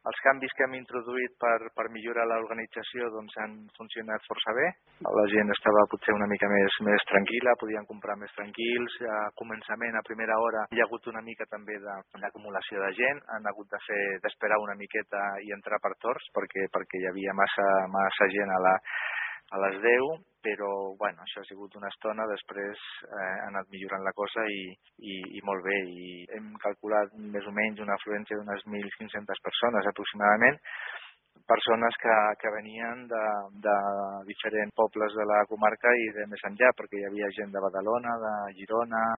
Els canvis que hem introduït per millorar l'organització doncs, han funcionat força bé. La gent estava potser una mica més tranquil·la, podien comprar més tranquils. A començament, a primera hora, hi ha hagut una mica també d'acumulació de gent. Han hagut d'esperar una miqueta i entrar per torns perquè hi havia massa gent a les 10, però bueno, això ha sigut una estona, després ha anat millorant la cosa i molt bé. I hem calculat més o menys una afluència d'unes 1.500 persones aproximadament, persones que venien de diferents pobles de la comarca i de més enllà, perquè hi havia gent de Badalona, de Girona,